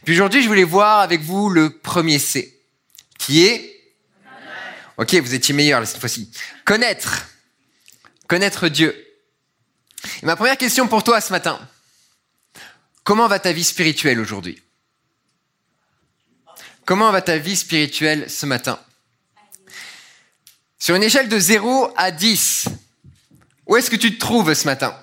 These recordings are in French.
Puis aujourd'hui, je voulais voir avec vous le premier C, qui est... Ok, vous étiez meilleurs cette fois-ci. Connaître. Connaître Dieu. Et ma première question pour toi ce matin. Comment va ta vie spirituelle aujourd'hui? Comment va ta vie spirituelle ce matin? Sur une échelle de 0 à 10, où est-ce que tu te trouves ce matin?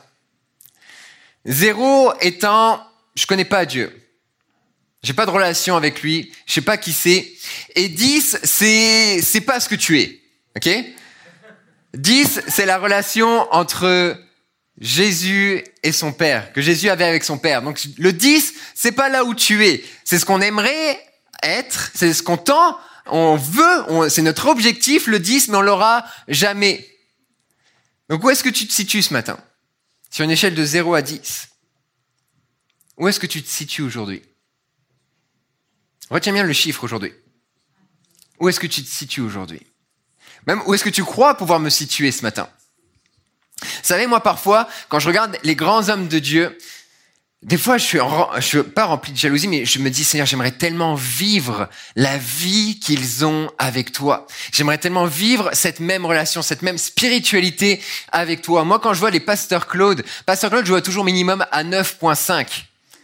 0 étant, je connais pas Dieu. J'ai pas de relation avec lui, je sais pas qui c'est. Et 10, c'est pas ce que tu es. OK? 10, c'est la relation entre Jésus et son Père, que Jésus avait avec son Père. Donc le 10, c'est pas là où tu es. C'est ce qu'on aimerait être, c'est ce qu'on tend, on veut, c'est notre objectif, le 10, mais on l'aura jamais. Donc où est-ce que tu te situes ce matin? Sur une échelle de 0 à 10. Où est-ce que tu te situes aujourd'hui? Retiens bien le chiffre aujourd'hui. Où est-ce que tu te situes aujourd'hui? Même où est-ce que tu crois pouvoir me situer ce matin? Vous savez, moi parfois, quand je regarde les grands hommes de Dieu, des fois je suis pas rempli de jalousie, mais je me dis, Seigneur, j'aimerais tellement vivre la vie qu'ils ont avec toi. J'aimerais tellement vivre cette même relation, cette même spiritualité avec toi. Moi, quand je vois les Pasteur Claude, je vois toujours minimum à 9.5.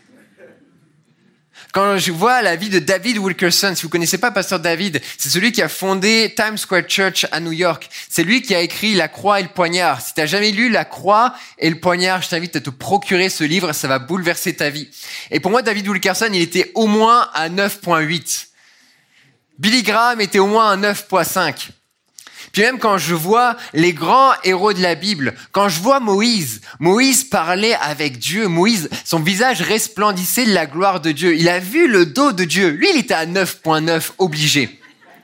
Quand je vois la vie de David Wilkerson, si vous connaissez pas Pasteur David, c'est celui qui a fondé Times Square Church à New York. C'est lui qui a écrit La Croix et le Poignard. Si t'as jamais lu La Croix et le Poignard, je t'invite à te procurer ce livre, ça va bouleverser ta vie. Et pour moi, David Wilkerson, il était au moins à 9.8. Billy Graham était au moins à 9.5. Puis même quand je vois les grands héros de la Bible, quand je vois Moïse parlait avec Dieu, Moïse, son visage resplendissait de la gloire de Dieu. Il a vu le dos de Dieu. Lui, il était à 9.9, obligé.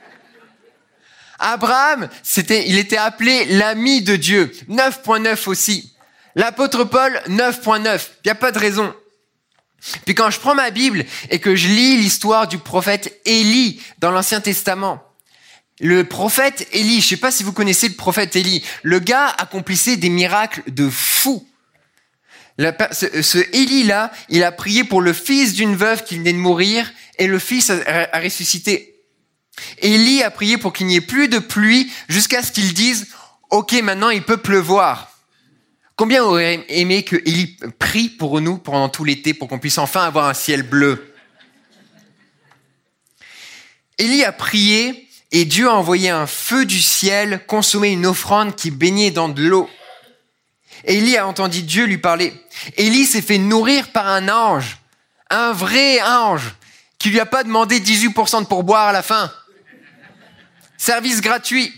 Abraham, il était appelé l'ami de Dieu, 9.9 aussi. L'apôtre Paul, 9.9. Il n'y a pas de raison. Puis quand je prends ma Bible et que je lis l'histoire du prophète Élie dans l'Ancien Testament, le prophète Élie, je sais pas si vous connaissez le prophète Élie, le gars accomplissait des miracles de fou. Ce Élie-là, il a prié pour le fils d'une veuve qui venait de mourir et le fils a ressuscité. Élie a prié pour qu'il n'y ait plus de pluie jusqu'à ce qu'il dise « Ok, maintenant il peut pleuvoir ». Combien auraient aimé que Élie prie pour nous pendant tout l'été pour qu'on puisse enfin avoir un ciel bleu? Élie a prié et Dieu a envoyé un feu du ciel consommer une offrande qui baignait dans de l'eau. Élie a entendu Dieu lui parler. Élie s'est fait nourrir par un ange, un vrai ange, qui lui a pas demandé 18% de pourboire à la fin. Service gratuit.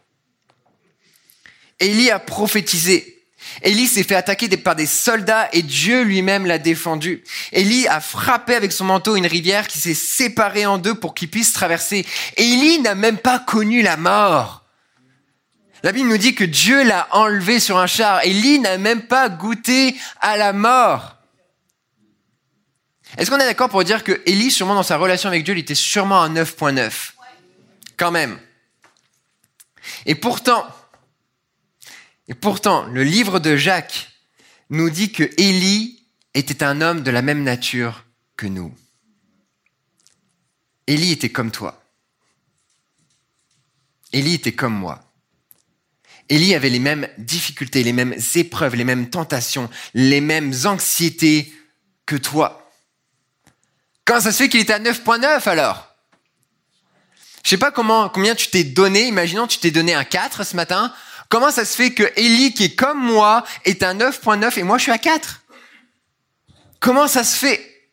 Élie a prophétisé. Élie s'est fait attaquer par des soldats et Dieu lui-même l'a défendu. Élie a frappé avec son manteau une rivière qui s'est séparée en deux pour qu'il puisse traverser. Élie n'a même pas connu la mort. La Bible nous dit que Dieu l'a enlevé sur un char. Élie n'a même pas goûté à la mort. Est-ce qu'on est d'accord pour dire que Élie, sûrement dans sa relation avec Dieu, il était sûrement à 9.9? Quand même. Et pourtant, le livre de Jacques nous dit que Élie était un homme de la même nature que nous. Élie était comme toi. Élie était comme moi. Élie avait les mêmes difficultés, les mêmes épreuves, les mêmes tentations, les mêmes anxiétés que toi. Comment ça se fait qu'il était à 9.9 alors? Je sais pas combien tu t'es donné, imaginons tu t'es donné un 4 ce matin. Comment ça se fait que Élie, qui est comme moi, est à 9.9 et moi je suis à 4? Comment ça se fait?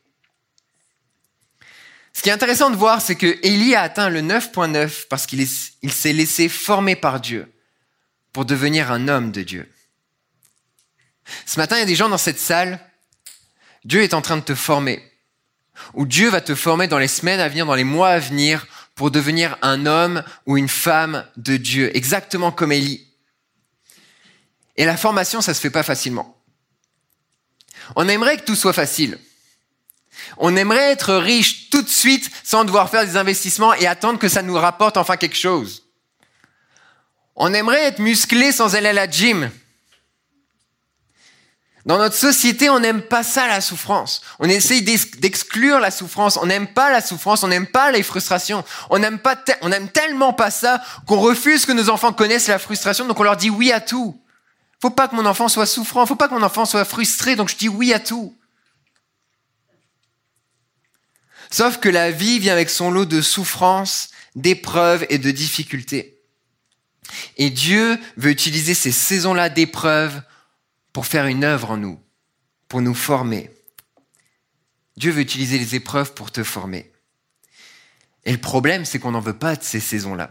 Ce qui est intéressant de voir, c'est que Élie a atteint le 9.9 parce qu'il s'est laissé former par Dieu pour devenir un homme de Dieu. Ce matin, il y a des gens dans cette salle, Dieu est en train de te former, ou Dieu va te former dans les semaines à venir, dans les mois à venir, pour devenir un homme ou une femme de Dieu, exactement comme Élie. Et la formation, ça se fait pas facilement. On aimerait que tout soit facile. On aimerait être riche tout de suite sans devoir faire des investissements et attendre que ça nous rapporte enfin quelque chose. On aimerait être musclé sans aller à la gym. Dans notre société, on n'aime pas ça, la souffrance. On essaye d'exclure la souffrance. On n'aime pas la souffrance. On n'aime pas les frustrations. On n'aime tellement pas ça qu'on refuse que nos enfants connaissent la frustration. Donc on leur dit oui à tout. Faut pas que mon enfant soit souffrant. Faut pas que mon enfant soit frustré. Donc je dis oui à tout. Sauf que la vie vient avec son lot de souffrances, d'épreuves et de difficultés. Et Dieu veut utiliser ces saisons-là d'épreuves pour faire une œuvre en nous, pour nous former. Dieu veut utiliser les épreuves pour te former. Et le problème, c'est qu'on n'en veut pas de ces saisons-là.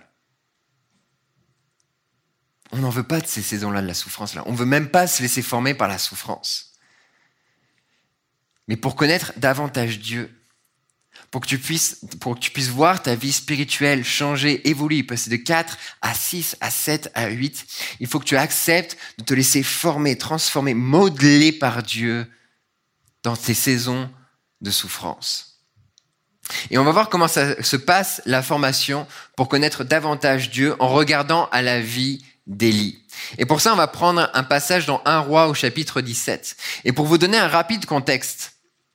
On n'en veut pas de ces saisons-là, de la souffrance-là. On ne veut même pas se laisser former par la souffrance. Mais pour connaître davantage Dieu, pour que tu puisses voir ta vie spirituelle changer, évoluer, passer de 4 à 6, à 7, à 8, il faut que tu acceptes de te laisser former, transformer, modeler par Dieu dans tes saisons de souffrance. Et on va voir comment ça se passe, la formation, pour connaître davantage Dieu en regardant à la vie d'Élie. Et pour ça, on va prendre un passage dans 1 Roi au chapitre 17. Et pour vous donner un rapide contexte,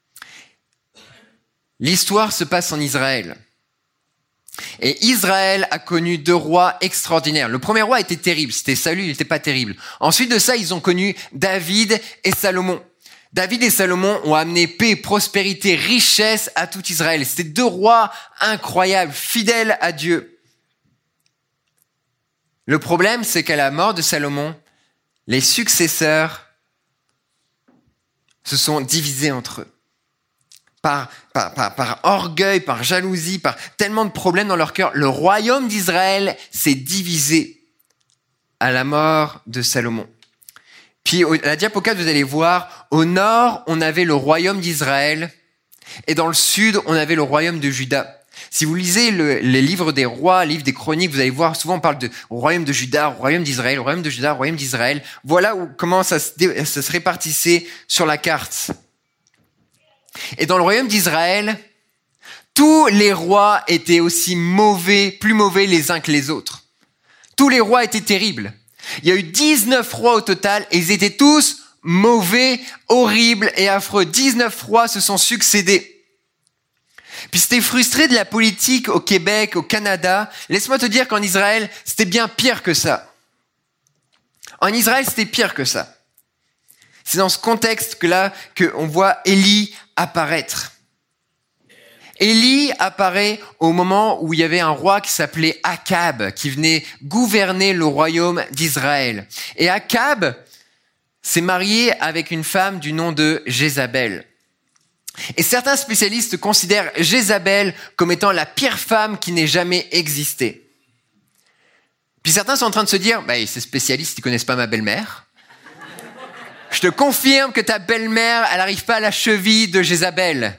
l'histoire se passe en Israël. Et Israël a connu 2 rois extraordinaires. Le premier roi était terrible, c'était Saül, il n'était pas terrible. Ensuite de ça, ils ont connu David et Salomon. David et Salomon ont amené paix, prospérité, richesse à tout Israël. C'était 2 rois incroyables, fidèles à Dieu. Le problème, c'est qu'à la mort de Salomon, les successeurs se sont divisés entre eux. Par orgueil, par jalousie, par tellement de problèmes dans leur cœur. Le royaume d'Israël s'est divisé à la mort de Salomon. Puis, à la diapo 4, vous allez voir, au nord, on avait le royaume d'Israël, et dans le sud, on avait le royaume de Juda. Si vous lisez les livres des rois, livres des chroniques, vous allez voir, souvent on parle de royaume de Juda, royaume d'Israël, royaume de Juda, royaume d'Israël. Voilà comment ça se répartissait sur la carte. Et dans le royaume d'Israël, tous les rois étaient aussi mauvais, plus mauvais les uns que les autres. Tous les rois étaient terribles. Il y a eu 19 rois au total et ils étaient tous mauvais, horribles et affreux. 19 rois se sont succédés. Puis si t'es frustré de la politique au Québec, au Canada, laisse-moi te dire qu'en Israël, c'était bien pire que ça. En Israël, c'était pire que ça. C'est dans ce contexte qu'on voit Élie apparaître. Élie apparaît au moment où il y avait un roi qui s'appelait Akab, qui venait gouverner le royaume d'Israël. Et Akab s'est marié avec une femme du nom de Jézabel. Et certains spécialistes considèrent Jézabel comme étant la pire femme qui n'ait jamais existé. Puis certains sont en train de se dire, ces spécialistes, ils connaissent pas ma belle-mère. Je te confirme que ta belle-mère, elle n'arrive pas à la cheville de Jézabel.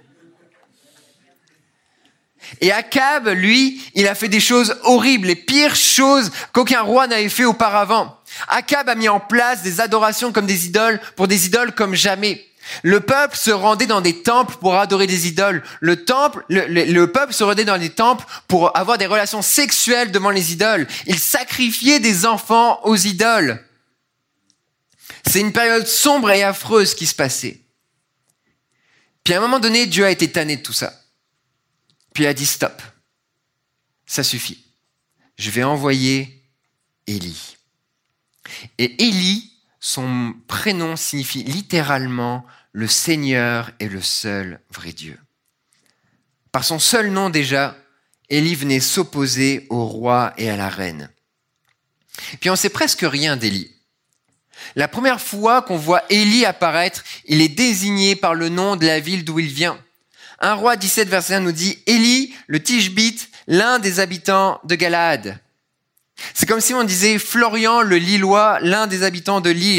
Et Akab, lui, il a fait des choses horribles, les pires choses qu'aucun roi n'avait fait auparavant. Akab a mis en place des adorations comme des idoles, pour des idoles comme jamais. Le peuple se rendait dans des temples pour adorer des idoles. Le peuple se rendait dans des temples pour avoir des relations sexuelles devant les idoles. Il sacrifiait des enfants aux idoles. C'est une période sombre et affreuse qui se passait. Puis à un moment donné, Dieu a été tanné de tout ça. Puis il a dit stop, ça suffit. Je vais envoyer Élie. Et Élie, son prénom signifie littéralement le Seigneur est le seul vrai Dieu. Par son seul nom déjà, Élie venait s'opposer au roi et à la reine. Puis on sait presque rien d'Élie. La première fois qu'on voit Élie apparaître, il est désigné par le nom de la ville d'où il vient. 1 Roi 17, verset 1 nous dit « Élie, le Tishbite, l'un des habitants de Galaad ». C'est comme si on disait « Florian, le Lillois, l'un des habitants de Lille ».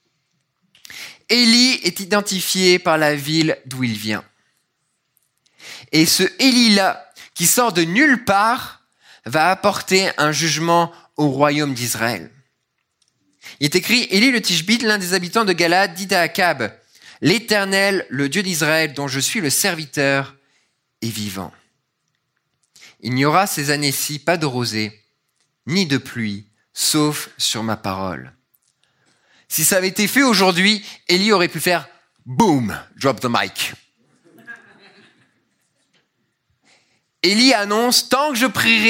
Élie est identifié par la ville d'où il vient. Et ce Élie-là, qui sort de nulle part, va apporter un jugement au royaume d'Israël. Il est écrit « Élie le Tishbite, l'un des habitants de Galaad, dit à Akab, « L'Éternel, le Dieu d'Israël, dont je suis le serviteur, est vivant. Il n'y aura ces années-ci pas de rosée, ni de pluie, sauf sur ma parole. » Si ça avait été fait aujourd'hui, Élie aurait pu faire boom, drop the mic. Élie annonce, tant que je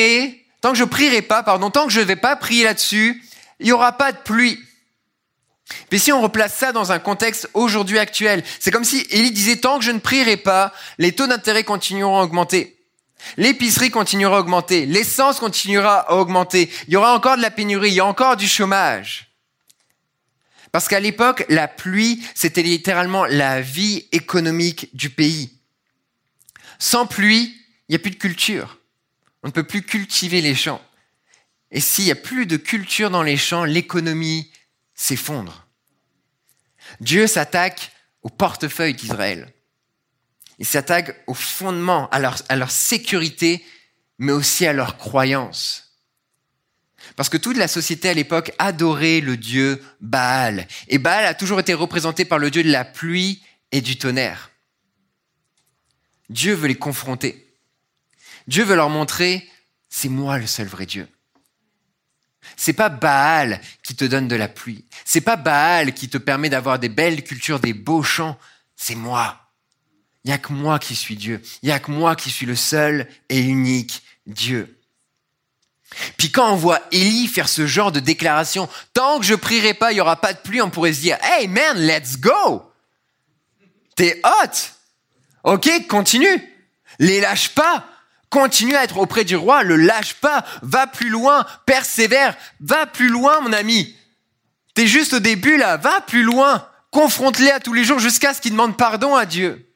ne vais pas prier là-dessus, il n'y aura pas de pluie. Mais si on replace ça dans un contexte aujourd'hui actuel, c'est comme si Élie disait, tant que je ne prierai pas, les taux d'intérêt continueront à augmenter. L'épicerie continuera à augmenter. L'essence continuera à augmenter. Il y aura encore de la pénurie. Il y a encore du chômage. Parce qu'à l'époque, la pluie, c'était littéralement la vie économique du pays. Sans pluie, il n'y a plus de culture. On ne peut plus cultiver les champs. Et s'il n'y a plus de culture dans les champs, l'économie s'effondre. Dieu s'attaque au portefeuille d'Israël. Il s'attaque aux fondements, à leur sécurité, mais aussi à leur croyance. Parce que toute la société à l'époque adorait le dieu Baal. Et Baal a toujours été représenté par le dieu de la pluie et du tonnerre. Dieu veut les confronter. Dieu veut leur montrer, c'est moi le seul vrai Dieu. C'est pas Baal qui te donne de la pluie. C'est pas Baal qui te permet d'avoir des belles cultures, des beaux champs. C'est moi. Il n'y a que moi qui suis Dieu. Il n'y a que moi qui suis le seul et unique Dieu. Puis quand on voit Élie faire ce genre de déclaration, tant que je prierai pas, il n'y aura pas de pluie, on pourrait se dire, hey man, let's go! T'es hot! Ok, continue. Les lâche pas. Continue à être auprès du roi, le lâche pas. Va plus loin, persévère. Va plus loin, mon ami. T'es juste au début là, va plus loin. Confronte-les à tous les jours jusqu'à ce qu'ils demandent pardon à Dieu.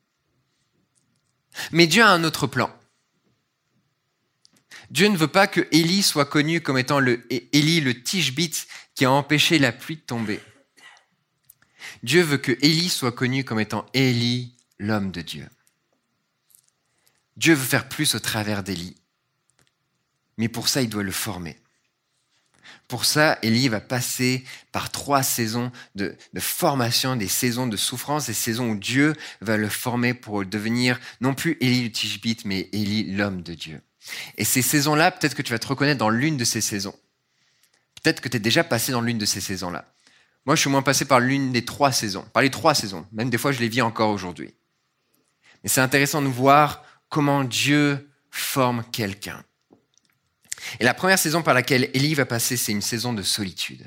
Mais Dieu a un autre plan. Dieu ne veut pas que Élie soit connu comme étant Élie le Tishbite qui a empêché la pluie de tomber. Dieu veut que Élie soit connu comme étant Élie, l'homme de Dieu. Dieu veut faire plus au travers d'Élie. Mais pour ça, il doit le former. Pour ça, Élie va passer par 3 saisons de formation, des saisons de souffrance, des saisons où Dieu va le former pour devenir non plus Élie le Tishbite, mais Élie, l'homme de Dieu. Et ces saisons-là, peut-être que tu vas te reconnaître dans l'une de ces saisons. Peut-être que tu es déjà passé dans l'une de ces saisons-là. Moi, je suis moins passé par l'une des 3 saisons, par les 3 saisons. Même des fois, je les vis encore aujourd'hui. Mais c'est intéressant de voir comment Dieu forme quelqu'un. Et la première saison par laquelle Élie va passer, c'est une saison de solitude.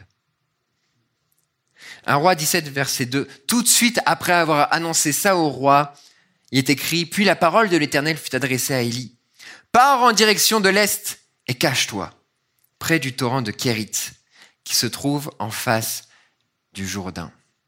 1 Roi 17, verset 2. Tout de suite après avoir annoncé ça au roi, il est écrit, « Puis la parole de l'Éternel fut adressée à Élie. Pars en direction de l'Est et cache-toi, près du torrent de Kérit, qui se trouve en face du Jourdain. »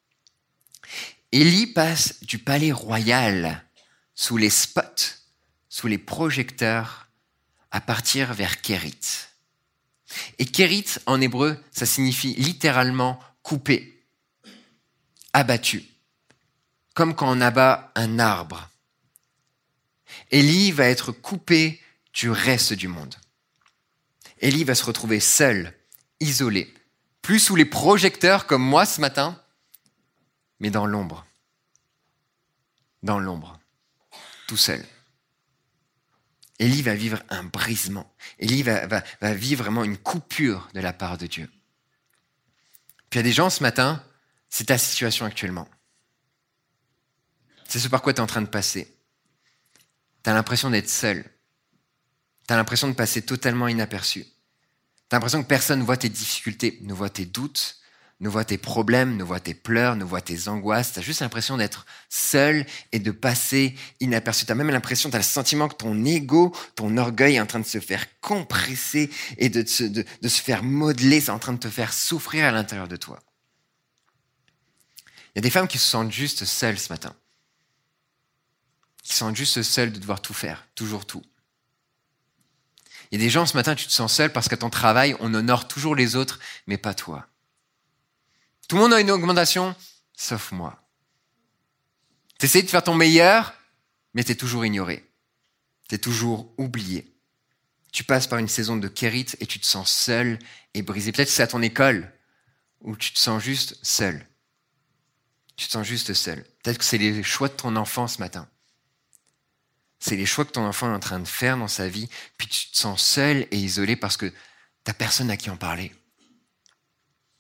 Élie passe du palais royal sous les spots, sous les projecteurs, à partir vers Kérit. Et Kérit, en hébreu, ça signifie littéralement couper, abattu, comme quand on abat un arbre. Élie va être coupé du reste du monde. Élie va se retrouver seul, isolé, plus sous les projecteurs comme moi ce matin, mais dans l'ombre. Dans l'ombre, tout seul. Élie va vivre un brisement. Élie va vivre vraiment une coupure de la part de Dieu. Puis il y a des gens ce matin, c'est ta situation actuellement. C'est ce par quoi tu es en train de passer. Tu as l'impression d'être seul. Tu as l'impression de passer totalement inaperçu. Tu as l'impression que personne ne voit tes difficultés, ne voit tes doutes, ne voit tes problèmes, ne voit tes pleurs, ne voit tes angoisses. Tu as juste l'impression d'être seul et de passer inaperçu. Tu as même l'impression, tu as le sentiment que ton ego, ton orgueil est en train de se faire compresser et de se faire modeler. C'est en train de te faire souffrir à l'intérieur de toi. Il y a des femmes qui se sentent juste seules ce matin. Qui se sentent juste seules de devoir tout faire, toujours tout. Il y a des gens ce matin, tu te sens seul parce qu'à ton travail, on honore toujours les autres, mais pas toi. Tout le monde a une augmentation, sauf moi. Tu essaies de faire ton meilleur, mais tu es toujours ignoré. Tu es toujours oublié. Tu passes par une saison de Kérit et tu te sens seul et brisé. Peut-être que c'est à ton école où tu te sens juste seul. Tu te sens juste seul. Peut-être que c'est les choix de ton enfant ce matin. C'est les choix que ton enfant est en train de faire dans sa vie, puis tu te sens seul et isolé parce que tu n'as personne à qui en parler.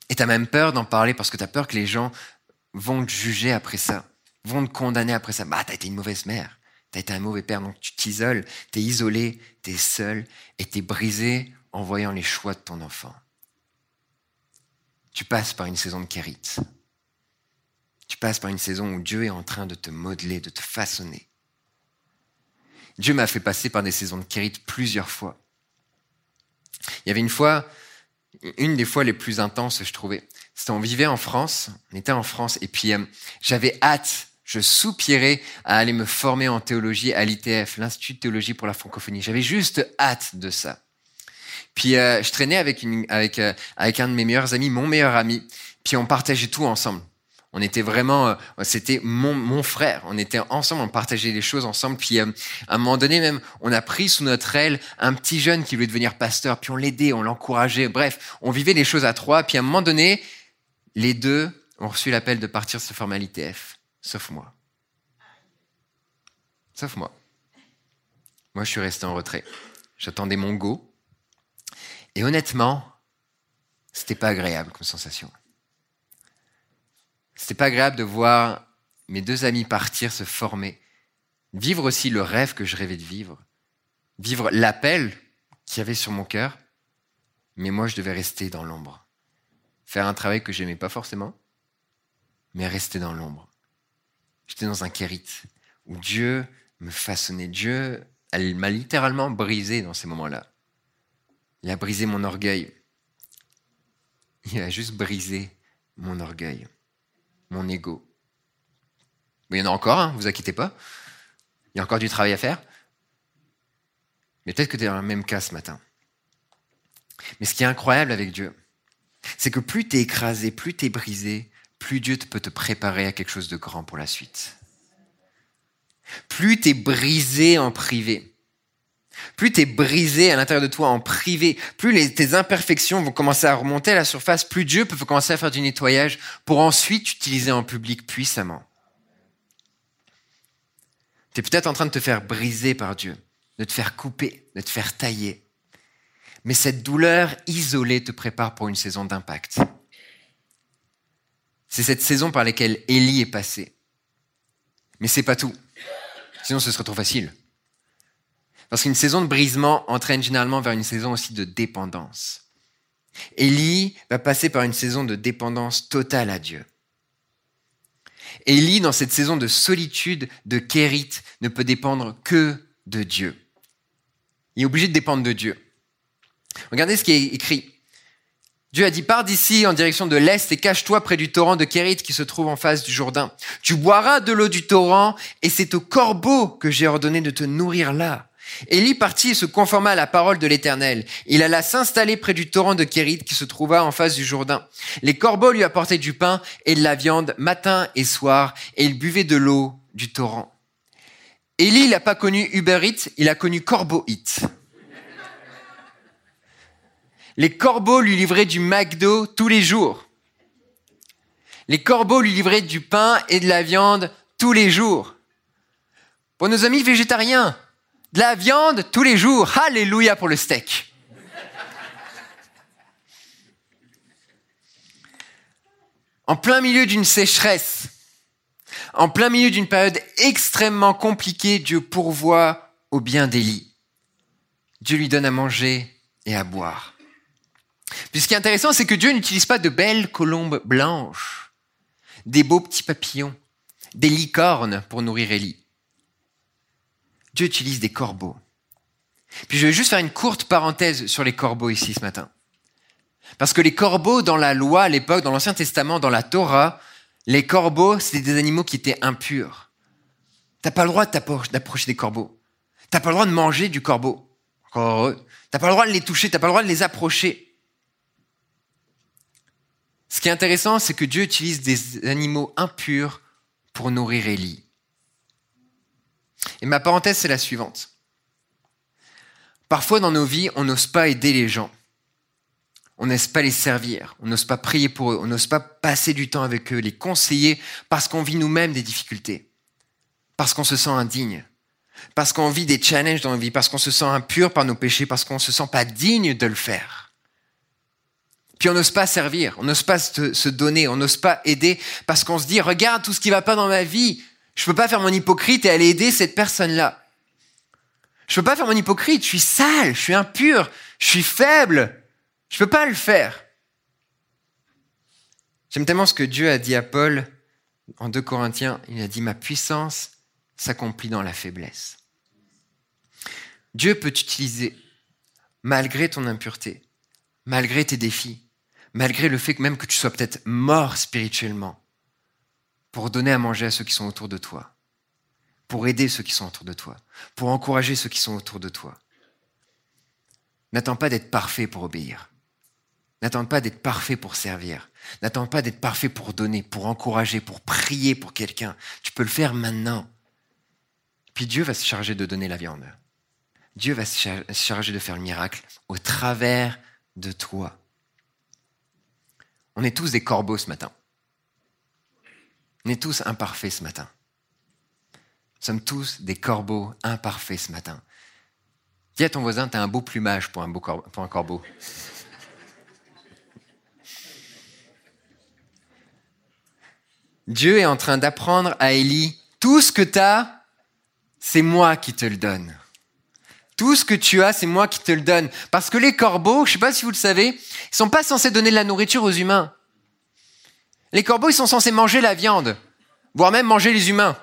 Et tu as même peur d'en parler parce que tu as peur que les gens vont te juger après ça, vont te condamner après ça. Bah, tu as été une mauvaise mère, tu as été un mauvais père, donc tu t'isoles, tu es isolé, tu es seul et tu es brisé en voyant les choix de ton enfant. Tu passes par une saison de kérite. Tu passes par une saison où Dieu est en train de te modeler, de te façonner. Dieu m'a fait passer par des saisons de kérite plusieurs fois. Il y avait une fois, une des fois les plus intenses, je trouvais. C'était on vivait en France, on était en France, et puis j'avais hâte, je soupirais à aller me former en théologie à l'ITF, l'Institut de théologie pour la francophonie. J'avais juste hâte de ça. Puis je traînais avec un de mes meilleurs amis, mon meilleur ami, puis on partageait tout ensemble. On était vraiment, c'était mon frère. On était ensemble, on partageait les choses ensemble. Puis à un moment donné même, on a pris sous notre aile un petit jeune qui voulait devenir pasteur. Puis on l'aidait, on l'encourageait. Bref, on vivait les choses à trois. Puis à un moment donné, les deux ont reçu l'appel de partir se former à l'ITF, sauf moi. Sauf moi. Moi, je suis resté en retrait. J'attendais mon go. Et honnêtement, c'était pas agréable comme sensation. C'était pas agréable de voir mes deux amis partir, se former, vivre aussi le rêve que je rêvais de vivre l'appel qu'il y avait sur mon cœur, mais moi je devais rester dans l'ombre, faire un travail que j'aimais pas forcément, mais rester dans l'ombre. J'étais dans un kérite où Dieu me façonnait. Dieu, elle m'a littéralement brisé dans ces moments-là. Il a brisé mon orgueil. Il a juste brisé mon orgueil. Mon ego. Mais il y en a encore, hein, vous inquiétez pas. Il y a encore du travail à faire. Mais peut-être que tu es dans le même cas ce matin. Mais ce qui est incroyable avec Dieu, c'est que plus tu es écrasé, plus tu es brisé, plus Dieu peut te préparer à quelque chose de grand pour la suite. Plus tu es brisé en privé, plus tu es brisé à l'intérieur de toi en privé, plus tes imperfections vont commencer à remonter à la surface, plus Dieu peut commencer à faire du nettoyage pour ensuite utiliser en public puissamment. Tu es peut-être en train de te faire briser par Dieu, de te faire couper, de te faire tailler. Mais cette douleur isolée te prépare pour une saison d'impact. C'est cette saison par laquelle Élie est passé. Mais c'est pas tout. Sinon, ce serait trop facile. Parce qu'une saison de brisement entraîne généralement vers une saison aussi de dépendance. Élie va passer par une saison de dépendance totale à Dieu. Élie, dans cette saison de solitude, de kérite, ne peut dépendre que de Dieu. Il est obligé de dépendre de Dieu. Regardez ce qui est écrit. Dieu a dit, pars d'ici en direction de l'est et cache-toi près du torrent de Kérith qui se trouve en face du Jourdain. Tu boiras de l'eau du torrent et c'est au corbeau que j'ai ordonné de te nourrir là. Élie partit et se conforma à la parole de l'Éternel. Il alla s'installer près du torrent de Kérith qui se trouva en face du Jourdain. Les corbeaux lui apportaient du pain et de la viande matin et soir et il buvait de l'eau du torrent. Élie n'a pas connu Uber Eats, il a connu Corbeau Eats. Les corbeaux lui livraient du McDo tous les jours. Les corbeaux lui livraient du pain et de la viande tous les jours. Pour nos amis végétariens, de la viande tous les jours. Alléluia pour le steak. En plein milieu d'une sécheresse, en plein milieu d'une période extrêmement compliquée, Dieu pourvoit au bien d'Élie. Dieu lui donne à manger et à boire. Puis ce qui est intéressant, c'est que Dieu n'utilise pas de belles colombes blanches, des beaux petits papillons, des licornes pour nourrir Élie. Dieu utilise des corbeaux. Puis je vais juste faire une courte parenthèse sur les corbeaux ici ce matin. Parce que les corbeaux, dans la loi à l'époque, dans l'Ancien Testament, dans la Torah, les corbeaux, c'était des animaux qui étaient impurs. T'as pas le droit d'approcher des corbeaux. T'as pas le droit de manger du corbeau. Encore heureux. T'as pas le droit de les toucher, t'as pas le droit de les approcher. Ce qui est intéressant, c'est que Dieu utilise des animaux impurs pour nourrir Élie. Et ma parenthèse, c'est la suivante. Parfois dans nos vies, on n'ose pas aider les gens. On n'ose pas les servir. On n'ose pas prier pour eux. On n'ose pas passer du temps avec eux, les conseiller, parce qu'on vit nous-mêmes des difficultés. Parce qu'on se sent indigne. Parce qu'on vit des challenges dans nos vies. Parce qu'on se sent impur par nos péchés. Parce qu'on ne se sent pas digne de le faire. Puis on n'ose pas servir, on n'ose pas se donner, on n'ose pas aider parce qu'on se dit, regarde tout ce qui va pas dans ma vie. Je peux pas faire mon hypocrite et aller aider cette personne-là. Je peux pas faire mon hypocrite, je suis sale, je suis impur, je suis faible. Je peux pas le faire. J'aime tellement ce que Dieu a dit à Paul en 2 Corinthiens. Il a dit, ma puissance s'accomplit dans la faiblesse. Dieu peut t'utiliser malgré ton impureté, malgré tes défis, malgré le fait que même que tu sois peut-être mort spirituellement, pour donner à manger à ceux qui sont autour de toi, pour aider ceux qui sont autour de toi, pour encourager ceux qui sont autour de toi. N'attends pas d'être parfait pour obéir. N'attends pas d'être parfait pour servir. N'attends pas d'être parfait pour donner, pour encourager, pour prier pour quelqu'un. Tu peux le faire maintenant. Puis Dieu va se charger de donner la viande. Dieu va se charger de faire le miracle au travers de toi. On est tous des corbeaux ce matin. On est tous imparfaits ce matin. Nous sommes tous des corbeaux imparfaits ce matin. Dis à ton voisin, tu as un beau plumage pour un corbeau. Dieu est en train d'apprendre à Élie, tout ce que tu as, c'est moi qui te le donne. Tout ce que tu as, c'est moi qui te le donne. Parce que les corbeaux, je ne sais pas si vous le savez, ils ne sont pas censés donner de la nourriture aux humains. Les corbeaux, ils sont censés manger la viande, voire même manger les humains.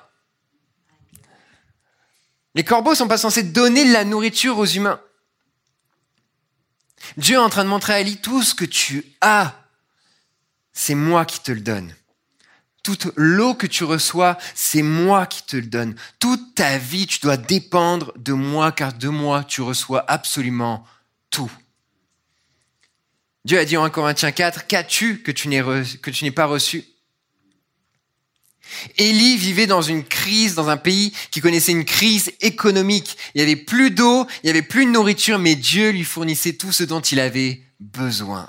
Les corbeaux ne sont pas censés donner de la nourriture aux humains. Dieu est en train de montrer à Élie, tout ce que tu as, c'est moi qui te le donne. Toute l'eau que tu reçois, c'est moi qui te le donne. Toute ta vie, tu dois dépendre de moi, car de moi, tu reçois absolument tout. Dieu a dit en 1 Corinthiens 4, qu'as-tu que tu n'aies pas reçu? Élie vivait dans une crise, dans un pays qui connaissait une crise économique. Il n'y avait plus d'eau, il n'y avait plus de nourriture, mais Dieu lui fournissait tout ce dont il avait besoin.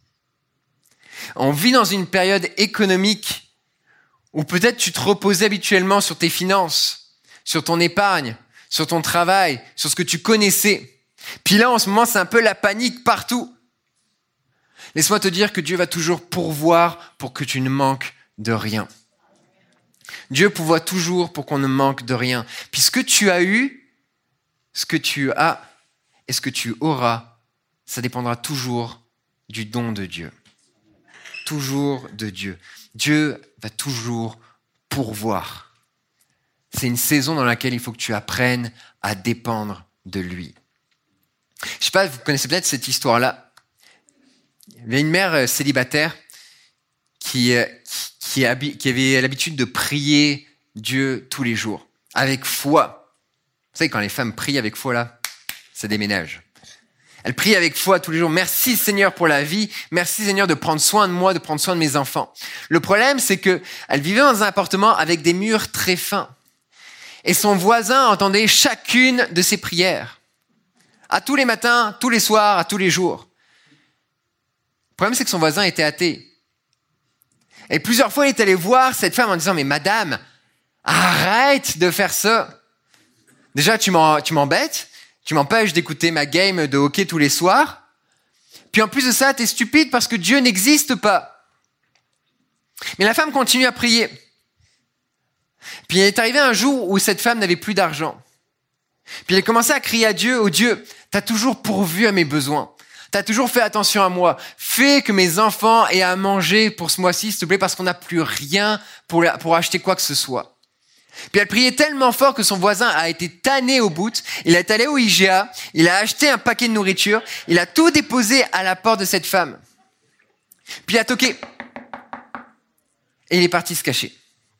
On vit dans une période économique où peut-être tu te reposais habituellement sur tes finances, sur ton épargne, sur ton travail, sur ce que tu connaissais. Puis là, en ce moment, c'est un peu la panique partout. Laisse-moi te dire que Dieu va toujours pourvoir pour que tu ne manques de rien. Dieu pourvoit toujours pour qu'on ne manque de rien. Puis ce que tu as eu, ce que tu as et ce que tu auras, ça dépendra toujours du don de Dieu. Toujours de Dieu. Dieu va toujours pourvoir. C'est une saison dans laquelle il faut que tu apprennes à dépendre de lui. Je ne sais pas, vous connaissez peut-être cette histoire-là. Il y a une mère célibataire qui avait l'habitude de prier Dieu tous les jours, avec foi. Vous savez, quand les femmes prient avec foi, là, ça déménage. Elle prie avec foi tous les jours. Merci Seigneur pour la vie. Merci Seigneur de prendre soin de moi, de prendre soin de mes enfants. Le problème, c'est que elle vivait dans un appartement avec des murs très fins. Et son voisin entendait chacune de ses prières. À tous les matins, tous les soirs, à tous les jours. Le problème, c'est que son voisin était athée. Et plusieurs fois, il est allé voir cette femme en disant, mais madame, arrête de faire ça. Déjà, tu m'embêtes. Tu m'empêches d'écouter ma game de hockey tous les soirs. Puis en plus de ça, t'es stupide parce que Dieu n'existe pas. Mais la femme continue à prier. Puis il est arrivé un jour où cette femme n'avait plus d'argent. Puis elle a commencé à crier à Dieu, « Oh Dieu, t'as toujours pourvu à mes besoins. T'as toujours fait attention à moi. Fais que mes enfants aient à manger pour ce mois-ci, s'il te plaît, parce qu'on n'a plus rien pour acheter quoi que ce soit. » Puis elle priait tellement fort que son voisin a été tanné au bout. Il est allé au IGA, il a acheté un paquet de nourriture, il a tout déposé à la porte de cette femme. Puis il a toqué. Et il est parti se cacher.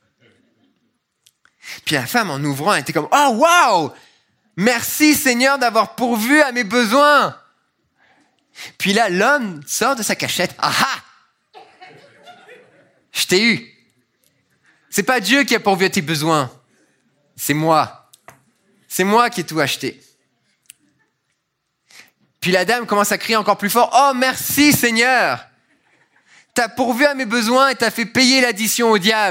Puis la femme, en ouvrant, elle était comme « Oh, waouh! Merci Seigneur d'avoir pourvu à mes besoins! » Puis là, l'homme sort de sa cachette. « Ah ah! Je t'ai eu! C'est pas Dieu qui a pourvu à tes besoins. C'est moi. C'est moi qui ai tout acheté. » Puis la dame commence à crier encore plus fort. « Oh, merci Seigneur! T'as pourvu à mes besoins et t'as fait payer l'addition au diable. »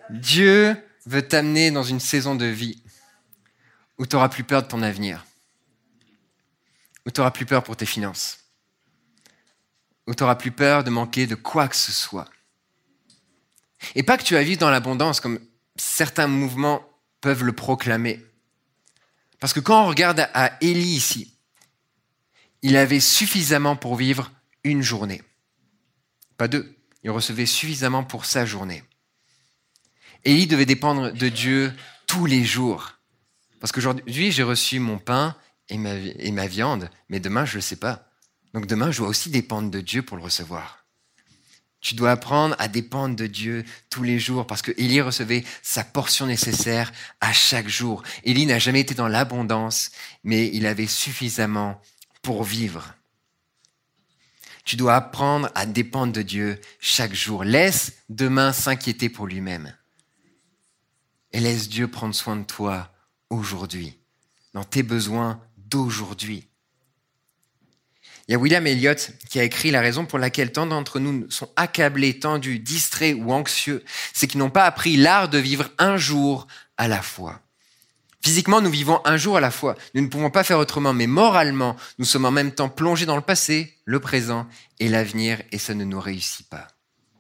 Dieu veut t'amener dans une saison de vie où tu n'auras plus peur de ton avenir, où tu n'auras plus peur pour tes finances, où tu n'auras plus peur de manquer de quoi que ce soit. Et pas que tu vas vivre dans l'abondance comme certains mouvements peuvent le proclamer. Parce que quand on regarde à Élie ici, il avait suffisamment pour vivre une journée. Pas deux. Il recevait suffisamment pour sa journée. Élie devait dépendre de Dieu tous les jours. Parce qu'aujourd'hui, j'ai reçu mon pain et ma viande, mais demain, je ne le sais pas. Donc demain, je dois aussi dépendre de Dieu pour le recevoir. Tu dois apprendre à dépendre de Dieu tous les jours parce que Élie recevait sa portion nécessaire à chaque jour. Élie n'a jamais été dans l'abondance, mais il avait suffisamment pour vivre. Tu dois apprendre à dépendre de Dieu chaque jour. Laisse demain s'inquiéter pour lui-même. Et laisse Dieu prendre soin de toi aujourd'hui, dans tes besoins d'aujourd'hui. Il y a William Elliott qui a écrit la raison pour laquelle tant d'entre nous sont accablés, tendus, distraits ou anxieux, c'est qu'ils n'ont pas appris l'art de vivre un jour à la fois. Physiquement, nous vivons un jour à la fois. Nous ne pouvons pas faire autrement, mais moralement, nous sommes en même temps plongés dans le passé, le présent et l'avenir, et ça ne nous réussit pas.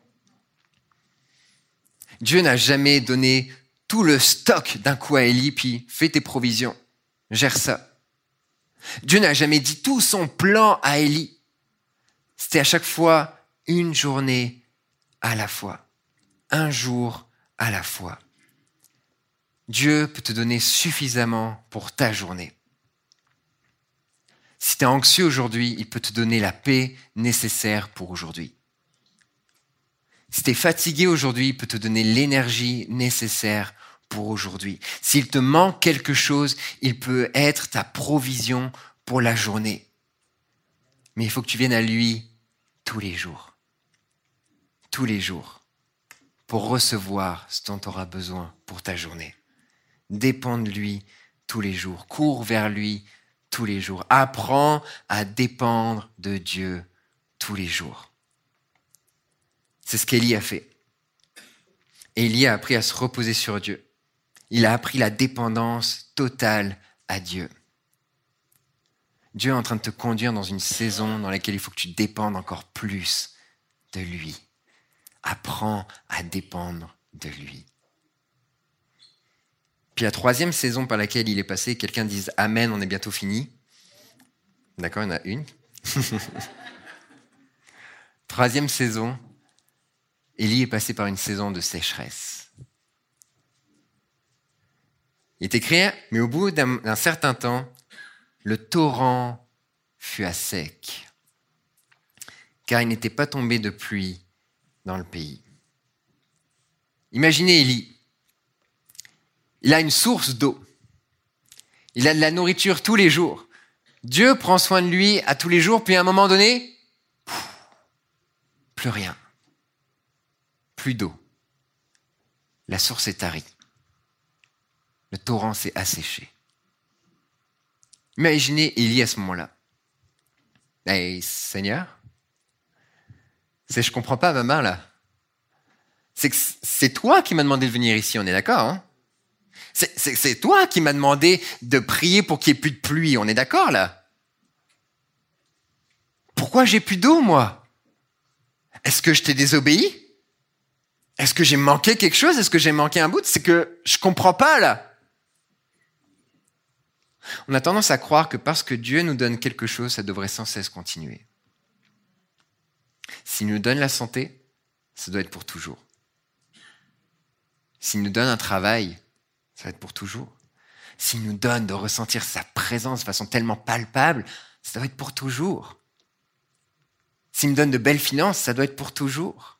Dieu n'a jamais donné tout le stock d'un coup à Élie, puis fais tes provisions, gère ça. Dieu n'a jamais dit tout son plan à Élie. C'était à chaque fois une journée à la fois, un jour à la fois. Dieu peut te donner suffisamment pour ta journée. Si tu es anxieux aujourd'hui, il peut te donner la paix nécessaire pour aujourd'hui. Si tu es fatigué aujourd'hui, il peut te donner l'énergie nécessaire pour aujourd'hui. S'il te manque quelque chose, il peut être ta provision pour la journée. Mais il faut que tu viennes à lui tous les jours. Tous les jours. Pour recevoir ce dont tu auras besoin pour ta journée. Dépends de lui tous les jours. Cours vers lui tous les jours. Apprends à dépendre de Dieu tous les jours. C'est ce qu'Élie a fait. Élie a appris à se reposer sur Dieu. Il a appris la dépendance totale à Dieu. Dieu est en train de te conduire dans une saison dans laquelle il faut que tu dépendes encore plus de lui. Apprends à dépendre de lui. Puis la troisième saison par laquelle il est passé, quelqu'un dise « Amen, on est bientôt fini ». D'accord, il y en a une. Troisième saison, Élie est passé par une saison de sécheresse. Il est écrit, mais au bout d'un certain temps, le torrent fut à sec, car il n'était pas tombé de pluie dans le pays. Imaginez Élie. Il a une source d'eau. Il a de la nourriture tous les jours. Dieu prend soin de lui à tous les jours, puis à un moment donné, plus rien. Plus d'eau. La source est tarie. Le torrent s'est asséché. Imaginez Élie à ce moment-là. Hey, Seigneur, je comprends pas, maman, là. C'est toi qui m'as demandé de venir ici, on est d'accord, hein? C'est toi qui m'as demandé de prier pour qu'il n'y ait plus de pluie, on est d'accord, là? Pourquoi j'ai plus d'eau, moi? Est-ce que je t'ai désobéi? Est-ce que j'ai manqué quelque chose? Est-ce que j'ai manqué un bout? C'est que je comprends pas, là. On a tendance à croire que parce que Dieu nous donne quelque chose, ça devrait sans cesse continuer. S'il nous donne la santé, ça doit être pour toujours. S'il nous donne un travail, ça va être pour toujours. S'il nous donne de ressentir sa présence de façon tellement palpable, ça doit être pour toujours. S'il me donne de belles finances, ça doit être pour toujours.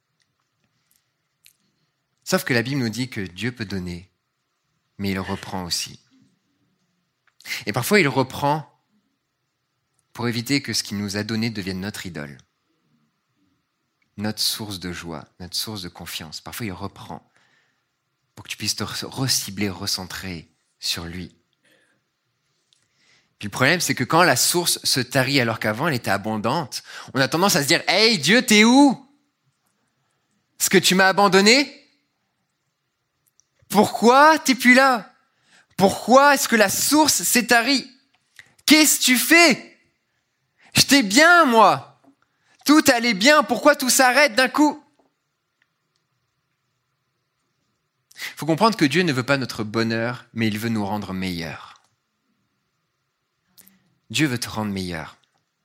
Sauf que la Bible nous dit que Dieu peut donner, mais il reprend aussi. Et parfois, il reprend pour éviter que ce qu'il nous a donné devienne notre idole, notre source de joie, notre source de confiance. Parfois, il reprend pour que tu puisses te recibler, recentrer sur lui. Puis le problème, c'est que quand la source se tarit alors qu'avant, elle était abondante, on a tendance à se dire « Hey, Dieu, t'es où? Est-ce que tu m'as abandonné? Pourquoi t'es plus là? Pourquoi est-ce que la source s'est tarie? Qu'est-ce que tu fais? J'étais bien, moi. Tout allait bien. Pourquoi tout s'arrête d'un coup? Il faut comprendre que Dieu ne veut pas notre bonheur, mais il veut nous rendre meilleurs. Dieu veut te rendre meilleur.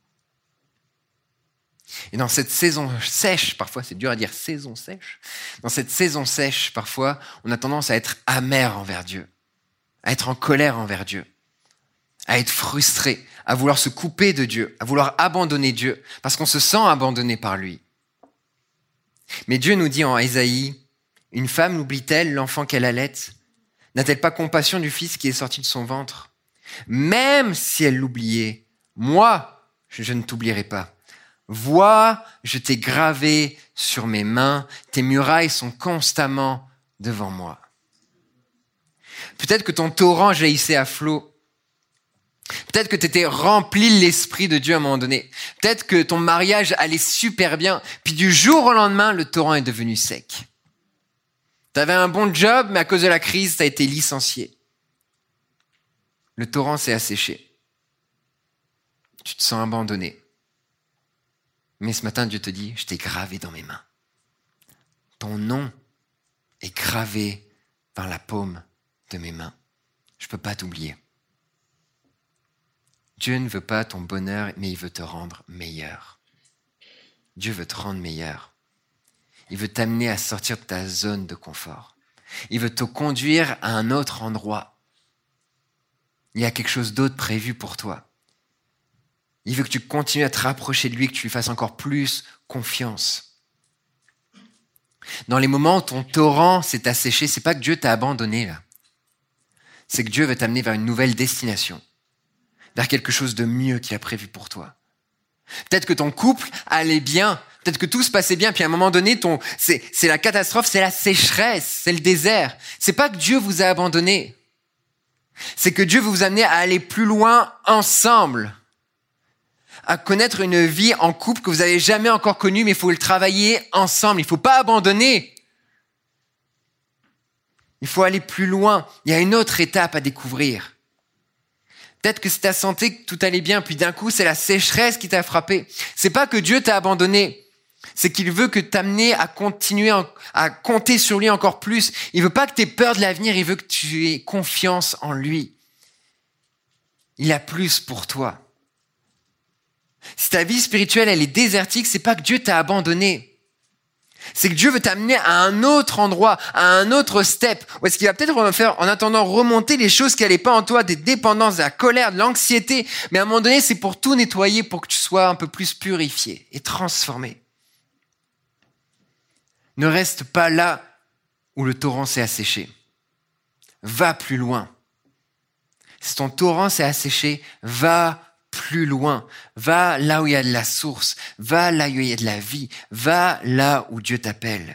Et dans cette saison sèche, parfois c'est dur à dire saison sèche, dans cette saison sèche, parfois on a tendance à être amer envers Dieu, à être en colère envers Dieu, à être frustré, à vouloir se couper de Dieu, à vouloir abandonner Dieu, parce qu'on se sent abandonné par lui. Mais Dieu nous dit en Ésaïe, « Une femme oublie-t-elle l'enfant qu'elle allait? N'a-t-elle pas compassion du fils qui est sorti de son ventre? Même si elle l'oubliait, moi, je ne t'oublierai pas. Vois, je t'ai gravé sur mes mains, tes murailles sont constamment devant moi. » Peut-être que ton torrent jaillissait à flot. Peut-être que tu étais rempli de l'Esprit de Dieu à un moment donné. Peut-être que ton mariage allait super bien, puis du jour au lendemain, le torrent est devenu sec. Tu avais un bon job, mais à cause de la crise, tu as été licencié. Le torrent s'est asséché. Tu te sens abandonné. Mais ce matin, Dieu te dit, je t'ai gravé dans mes mains. Ton nom est gravé dans la paume de mes mains. Je ne peux pas t'oublier. Dieu ne veut pas ton bonheur, mais il veut te rendre meilleur. Dieu veut te rendre meilleur. Il veut t'amener à sortir de ta zone de confort. Il veut te conduire à un autre endroit. Il y a quelque chose d'autre prévu pour toi. Il veut que tu continues à te rapprocher de lui, que tu lui fasses encore plus confiance. Dans les moments où ton torrent s'est asséché, c'est pas que Dieu t'a abandonné là. C'est que Dieu veut t'amener vers une nouvelle destination, vers quelque chose de mieux qu'il a prévu pour toi. Peut-être que ton couple allait bien, peut-être que tout se passait bien, puis à un moment donné, c'est la catastrophe, c'est la sécheresse, c'est le désert. C'est pas que Dieu vous a abandonné. C'est que Dieu veut vous amener à aller plus loin ensemble, à connaître une vie en couple que vous n'avez jamais encore connue, mais il faut le travailler ensemble. Il ne faut pas abandonner. Il faut aller plus loin. Il y a une autre étape à découvrir. Peut-être que c'est ta santé, que tout allait bien, puis d'un coup, c'est la sécheresse qui t'a frappé. C'est pas que Dieu t'a abandonné. C'est qu'il veut que t'amener à continuer à compter sur lui encore plus. Il veut pas que tu aies peur de l'avenir, il veut que tu aies confiance en lui. Il a plus pour toi. Si ta vie spirituelle, elle est désertique, c'est pas que Dieu t'a abandonné. C'est que Dieu veut t'amener à un autre endroit, à un autre step. Ou est-ce qu'il va peut-être faire, en attendant, remonter les choses qui n'allaient pas en toi, des dépendances, de la colère, de l'anxiété. Mais à un moment donné, c'est pour tout nettoyer, pour que tu sois un peu plus purifié et transformé. Ne reste pas là où le torrent s'est asséché. Va plus loin. Si ton torrent s'est asséché, va plus loin. Va là où il y a de la source. Va là où il y a de la vie. Va là où Dieu t'appelle.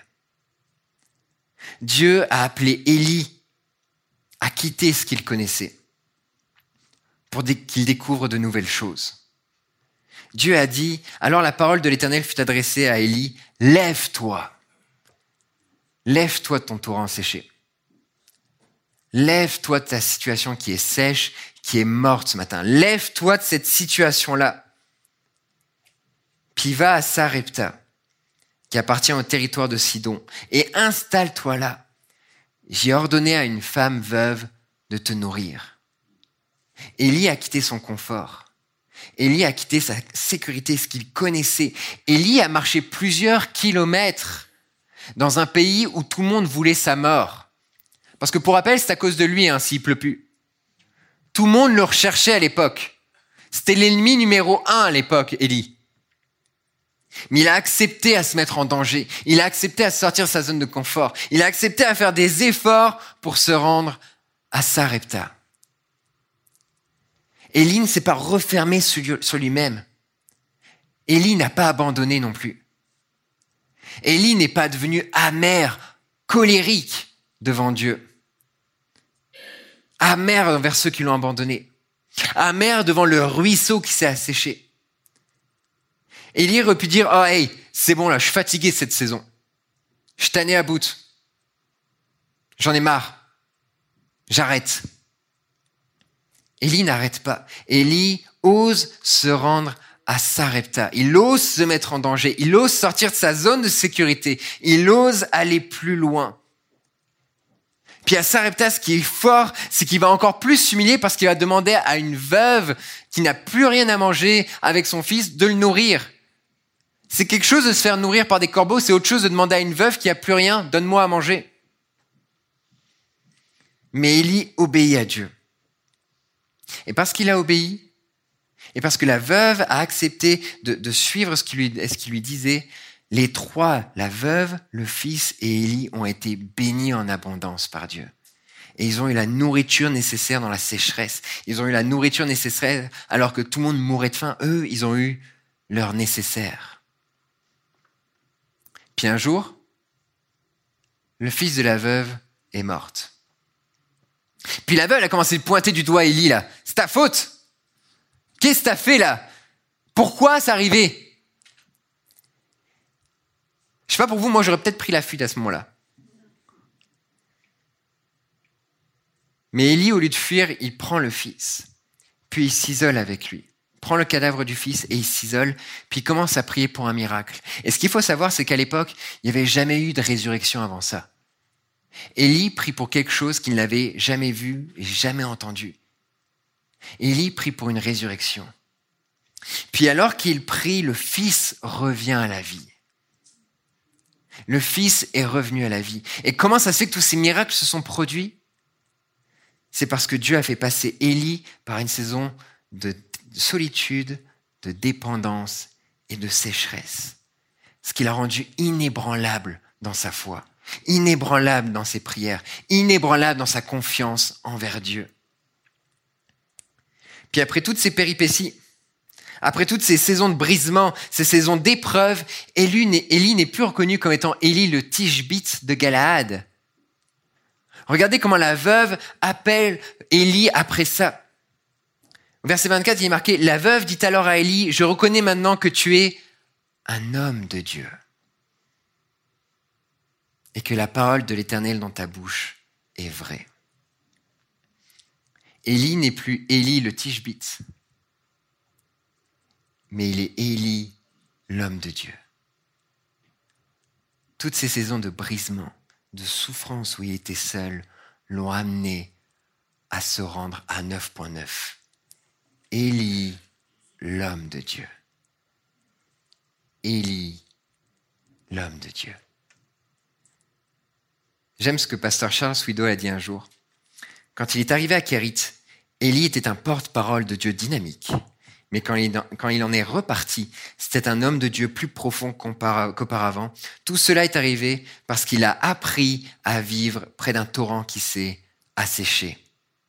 Dieu a appelé Élie à quitter ce qu'il connaissait pour qu'il découvre de nouvelles choses. Dieu a dit, alors la parole de l'Éternel fut adressée à Élie, lève-toi. Lève-toi de ton torrent séché. Lève-toi de ta situation qui est sèche, qui est morte ce matin. Lève-toi de cette situation-là. Puis va à Sarepta, qui appartient au territoire de Sidon, et installe-toi là. J'ai ordonné à une femme veuve de te nourrir. Élie a quitté son confort. Élie a quitté sa sécurité, ce qu'il connaissait. Élie a marché plusieurs kilomètres dans un pays où tout le monde voulait sa mort. Parce que pour rappel, c'est à cause de lui s'il pleut plus. Tout le monde le recherchait à l'époque. C'était l'ennemi numéro 1 à l'époque, Élie. Mais il a accepté à se mettre en danger. Il a accepté à sortir de sa zone de confort. Il a accepté à faire des efforts pour se rendre à Sarepta. Élie ne s'est pas refermé sur lui-même. Élie n'a pas abandonné non plus. Élie n'est pas devenu amer, colérique devant Dieu. Amer envers ceux qui l'ont abandonné. Amer devant le ruisseau qui s'est asséché. Élie aurait pu dire, oh hey, c'est bon là, je suis fatigué cette saison. Je suis tanné à bout. J'en ai marre. J'arrête. Élie n'arrête pas. Élie ose se rendre à Sarepta. Il ose se mettre en danger. Il ose sortir de sa zone de sécurité. Il ose aller plus loin. Puis à Sarepta, ce qui est fort, c'est qu'il va encore plus s'humilier parce qu'il va demander à une veuve qui n'a plus rien à manger avec son fils de le nourrir. C'est quelque chose de se faire nourrir par des corbeaux, c'est autre chose de demander à une veuve qui n'a plus rien, donne-moi à manger. Mais Élie obéit à Dieu. Et parce qu'il a obéi, et parce que la veuve a accepté de suivre ce qu'il lui disait, les trois, la veuve, le fils et Élie, ont été bénis en abondance par Dieu. Et ils ont eu la nourriture nécessaire dans la sécheresse. Ils ont eu la nourriture nécessaire alors que tout le monde mourait de faim. Eux, ils ont eu leur nécessaire. Puis un jour, le fils de la veuve est morte. Puis la veuve a commencé à pointer du doigt Élie là. C'est ta faute. Qu'est-ce que t'as fait là? Pourquoi c'est arrivé? Je sais pas pour vous, moi j'aurais peut-être pris la fuite à ce moment-là. Mais Élie, au lieu de fuir, il prend le fils. Puis il s'isole avec lui. Il prend le cadavre du fils et il s'isole. Puis il commence à prier pour un miracle. Et ce qu'il faut savoir, c'est qu'à l'époque, il n'y avait jamais eu de résurrection avant ça. Élie prie pour quelque chose qu'il n'avait jamais vu et jamais entendu. Élie prie pour une résurrection. Puis alors qu'il prie, le fils revient à la vie. Le fils est revenu à la vie. Et comment ça se fait que tous ces miracles se sont produits? C'est parce que Dieu a fait passer Élie par une saison de solitude, de dépendance et de sécheresse. Ce qui l'a rendu inébranlable dans sa foi, inébranlable dans ses prières, inébranlable dans sa confiance envers Dieu. Puis après toutes ces péripéties, après toutes ces saisons de brisement, ces saisons d'épreuves, Élie n'est plus reconnu comme étant Élie le Tishbite de Galaad. Regardez comment la veuve appelle Élie après ça. Au verset 24, il est marqué « La veuve dit alors à Élie, je reconnais maintenant que tu es un homme de Dieu et que la parole de l'Éternel dans ta bouche est vraie. » Élie n'est plus Élie le Tishbite, mais il est Élie, l'homme de Dieu. Toutes ces saisons de brisement, de souffrance où il était seul, l'ont amené à se rendre à 9.9. Élie, l'homme de Dieu. Élie, l'homme de Dieu. J'aime ce que pasteur Charles Swindoll a dit un jour. Quand il est arrivé à Kérit, Élie était un porte-parole de Dieu dynamique. Mais quand il en est reparti, c'était un homme de Dieu plus profond qu'auparavant. Tout cela est arrivé parce qu'il a appris à vivre près d'un torrent qui s'est asséché.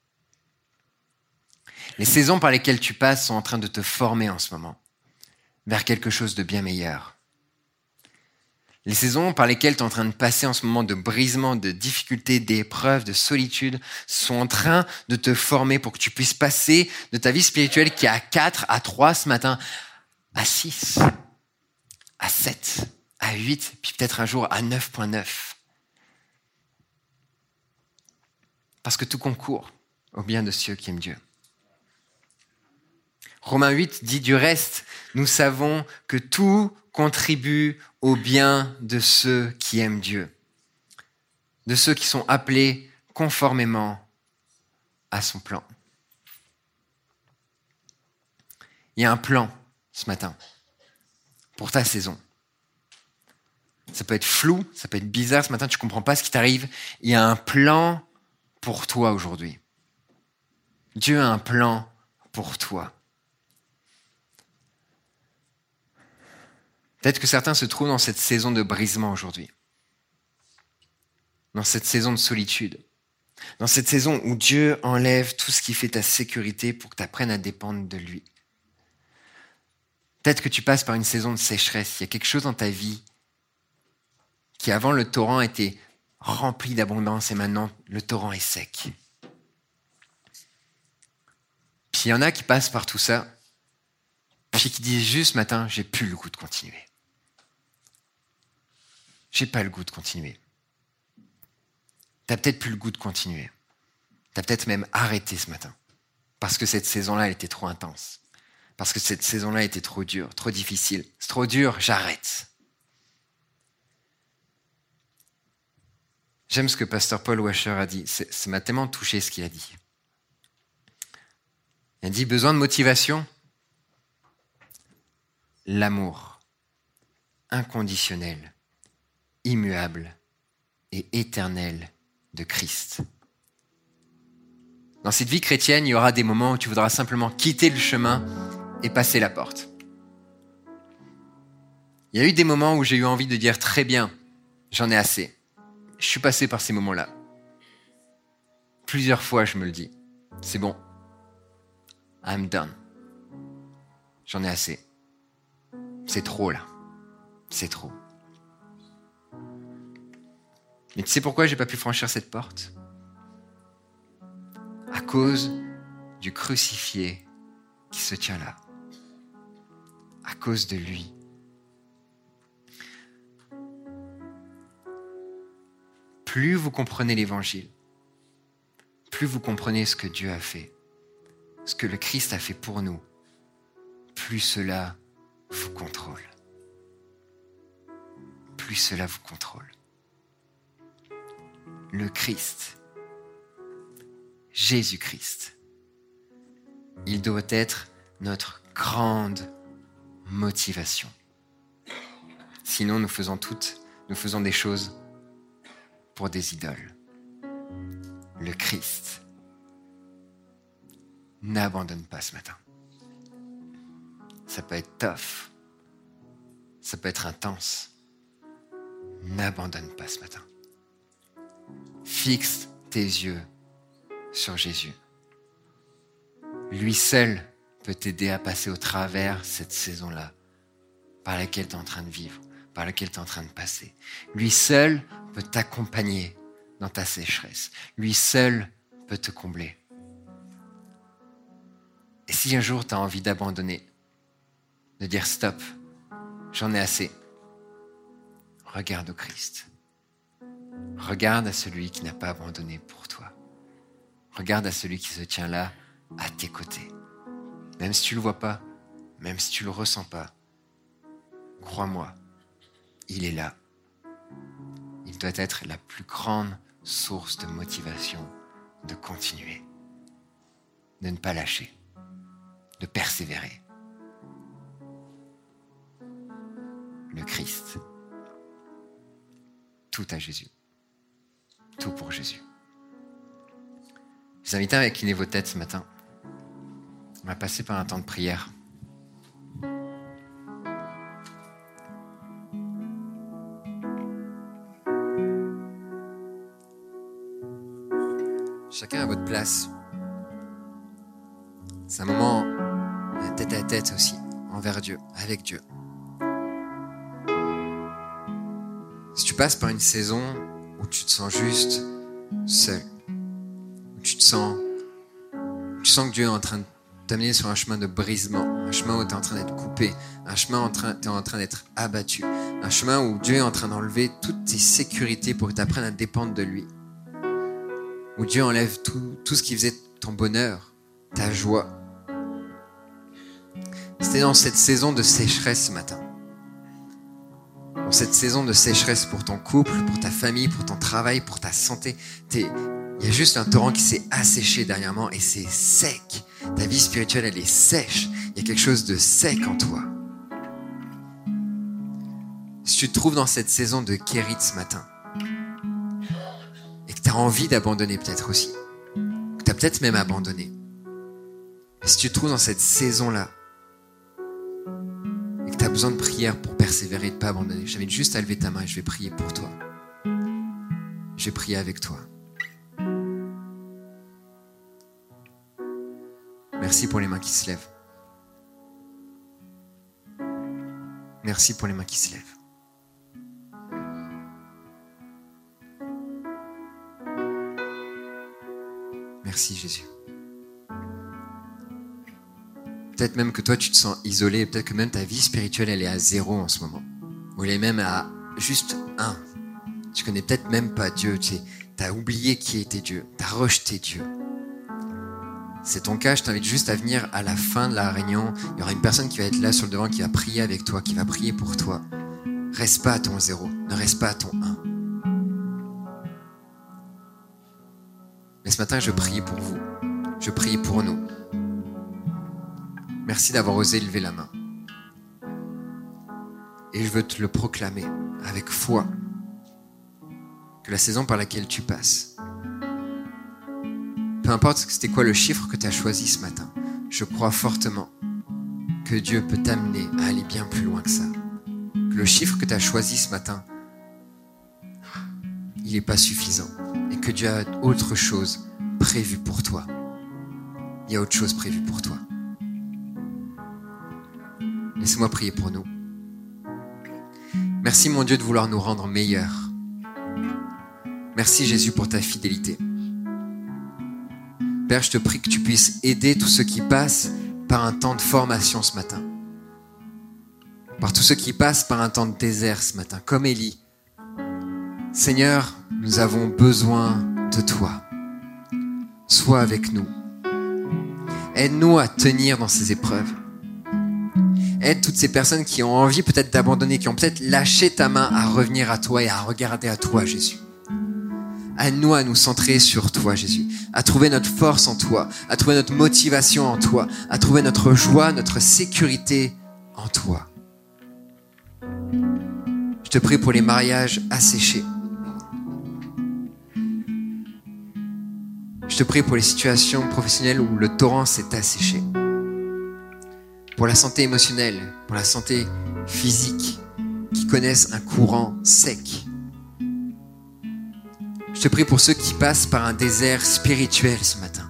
Les saisons par lesquelles tu passes sont en train de te former en ce moment vers quelque chose de bien meilleur. Les saisons par lesquelles tu es en train de passer en ce moment de brisement, de difficultés, d'épreuves, de solitude, sont en train de te former pour que tu puisses passer de ta vie spirituelle qui est à 4, à 3 ce matin, à 6, à 7, à 8, puis peut-être un jour à 9.9. Parce que tout concourt au bien de ceux qui aiment Dieu. Romains 8 dit du reste, nous savons que tout contribue au bien de ceux qui aiment Dieu, de ceux qui sont appelés conformément à son plan. Il y a un plan ce matin pour ta saison. Ça peut être flou, ça peut être bizarre ce matin, tu ne comprends pas ce qui t'arrive. Il y a un plan pour toi aujourd'hui. Dieu a un plan pour toi. Peut-être que certains se trouvent dans cette saison de brisement aujourd'hui, dans cette saison de solitude, dans cette saison où Dieu enlève tout ce qui fait ta sécurité pour que tu apprennes à dépendre de lui. Peut-être que tu passes par une saison de sécheresse. Il y a quelque chose dans ta vie qui, avant le torrent, était rempli d'abondance et maintenant, le torrent est sec. Puis il y en a qui passent par tout ça, puis qui disent juste ce matin, j'ai plus le goût de continuer. J'ai pas le goût de continuer. T'as peut-être plus le goût de continuer. Tu as peut-être même arrêté ce matin. Parce que cette saison-là, elle était trop intense. Parce que cette saison-là était trop dure, trop difficile. C'est trop dur, j'arrête. J'aime ce que pasteur Paul Washer a dit. Ça m'a tellement touché ce qu'il a dit. Il a dit, besoin de motivation? L'amour inconditionnel, immuable et éternel de Christ. Dans cette vie chrétienne, il y aura des moments où tu voudras simplement quitter le chemin et passer la porte. Il y a eu des moments où j'ai eu envie de dire très bien, j'en ai assez. Je suis passé par ces moments-là. Plusieurs fois, je me le dis. C'est bon. I'm done. J'en ai assez. C'est trop là. C'est trop. Mais tu sais pourquoi j'ai pas pu franchir cette porte? À cause du crucifié qui se tient là. À cause de lui. Plus vous comprenez l'évangile, plus vous comprenez ce que Dieu a fait, ce que le Christ a fait pour nous, plus cela vous contrôle. Plus cela vous contrôle. Le Christ, Jésus-Christ, il doit être notre grande motivation. Sinon, nous faisons des choses pour des idoles. Le Christ, n'abandonne pas ce matin. Ça peut être tough, ça peut être intense. N'abandonne pas ce matin. Fixe tes yeux sur Jésus. Lui seul peut t'aider à passer au travers cette saison-là, par laquelle tu es en train de vivre, par laquelle tu es en train de passer. Lui seul peut t'accompagner dans ta sécheresse. Lui seul peut te combler. Et si un jour tu as envie d'abandonner, de dire stop, j'en ai assez, regarde au Christ. Regarde à celui qui n'a pas abandonné pour toi. Regarde à celui qui se tient là, à tes côtés. Même si tu ne le vois pas, même si tu ne le ressens pas, crois-moi, il est là. Il doit être la plus grande source de motivation de continuer, de ne pas lâcher, de persévérer. Le Christ. Tout à Jésus. Tout pour Jésus. Je vous invite à incliner vos têtes ce matin. On va passer par un temps de prière. Chacun à votre place. C'est un moment tête à tête aussi, envers Dieu, avec Dieu. Si tu passes par une saison où tu te sens juste seul, où tu sens que Dieu est en train de t'amener sur un chemin de brisement, un chemin où tu es en train d'être coupé, un chemin où tu es en train d'être abattu, un chemin où Dieu est en train d'enlever toutes tes sécurités pour que tu apprennes à dépendre de lui, où Dieu enlève tout ce qui faisait ton bonheur, ta joie. C'était dans cette saison de sécheresse ce matin. Dans cette saison de sécheresse pour ton couple, pour ta famille, pour ton travail, pour ta santé. Il y a juste un torrent qui s'est asséché dernièrement et c'est sec. Ta vie spirituelle, elle est sèche. Il y a quelque chose de sec en toi. Si tu te trouves dans cette saison de kérit ce matin et que tu as envie d'abandonner peut-être aussi, que tu as peut-être même abandonné, si tu te trouves dans cette saison-là et que tu as besoin de prière pour persévérer et de ne pas abandonner, j'invite juste à lever ta main et je vais prier pour toi. Je vais prier avec toi. Merci pour les mains qui se lèvent. Merci pour les mains qui se lèvent. Merci Jésus. Peut-être même que toi tu te sens isolé, peut-être que même ta vie spirituelle elle est à 0 en ce moment. Ou elle est même à juste 1. Tu connais peut-être même pas Dieu, tu as oublié qui était Dieu, tu as rejeté Dieu. c'est ton cas, je t'invite juste à venir à la fin de la réunion. Il y aura une personne qui va être là sur le devant, qui va prier avec toi, qui va prier pour toi. Reste pas à ton 0, ne reste pas à ton 1. Mais ce matin, je prie pour vous. Je prie pour nous. Merci d'avoir osé lever la main. Et je veux te le proclamer avec foi que la saison par laquelle tu passes, peu importe c'était quoi le chiffre que tu as choisi ce matin, je crois fortement que Dieu peut t'amener à aller bien plus loin que ça. Que le chiffre que tu as choisi ce matin, il n'est pas suffisant. Et que Dieu a autre chose prévue pour toi. Il y a autre chose prévue pour toi. Laissez-moi prier pour nous. Merci mon Dieu de vouloir nous rendre meilleurs. Merci Jésus pour ta fidélité. Père, je te prie que tu puisses aider tous ceux qui passent par un temps de formation ce matin. Par tous ceux qui passent par un temps de désert ce matin, comme Élie. Seigneur, nous avons besoin de toi. Sois avec nous. Aide-nous à tenir dans ces épreuves. Aide toutes ces personnes qui ont envie peut-être d'abandonner, qui ont peut-être lâché ta main à revenir à toi et à regarder à toi, Jésus. Aide-nous à nous centrer sur toi, Jésus, à trouver notre force en toi, à trouver notre motivation en toi, à trouver notre joie, notre sécurité en toi. Je te prie pour les mariages asséchés. Je te prie pour les situations professionnelles où le torrent s'est asséché. Pour la santé émotionnelle, pour la santé physique, qui connaissent un courant sec. Je te prie pour ceux qui passent par un désert spirituel ce matin.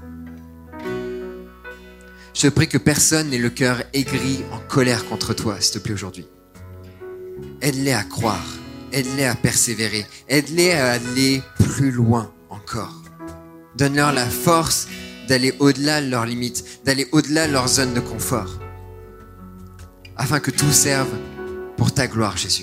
Je te prie que personne n'ait le cœur aigri, en colère contre toi, s'il te plaît, aujourd'hui. Aide-les à croire, aide-les à persévérer, aide-les à aller plus loin encore. Donne-leur la force d'aller au-delà de leurs limites, d'aller au-delà de leur zone de confort, afin que tout serve pour ta gloire, Jésus.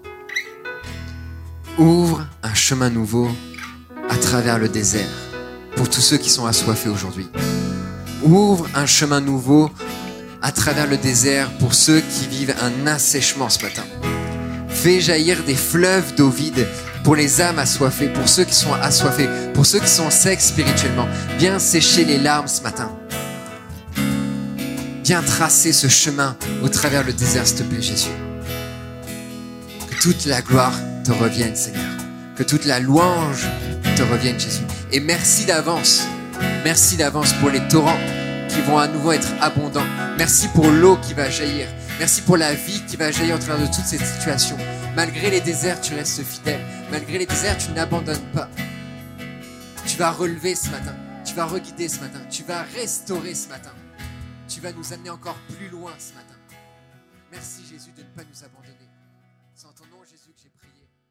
Ouvre un chemin nouveau à travers le désert pour tous ceux qui sont assoiffés aujourd'hui. Ouvre un chemin nouveau à travers le désert pour ceux qui vivent un assèchement ce matin. Fais jaillir des fleuves d'eau vide pour les âmes assoiffées, pour ceux qui sont assoiffés, pour ceux qui sont secs spirituellement. Viens sécher les larmes ce matin. Viens tracer ce chemin au travers le désert, s'il te plaît, Jésus. Que toute la gloire te revienne, Seigneur. Que toute la louange te revienne, Jésus. Et merci d'avance pour les torrents qui vont à nouveau être abondants. Merci pour l'eau qui va jaillir. Merci pour la vie qui va jaillir au travers de toutes ces situations. Malgré les déserts, tu restes fidèle. Malgré les déserts, tu n'abandonnes pas. Tu vas relever ce matin. Tu vas reguider ce matin. Tu vas restaurer ce matin. Tu vas nous amener encore plus loin ce matin. Merci Jésus de ne pas nous abandonner. C'est en ton nom, Jésus, que j'ai prié.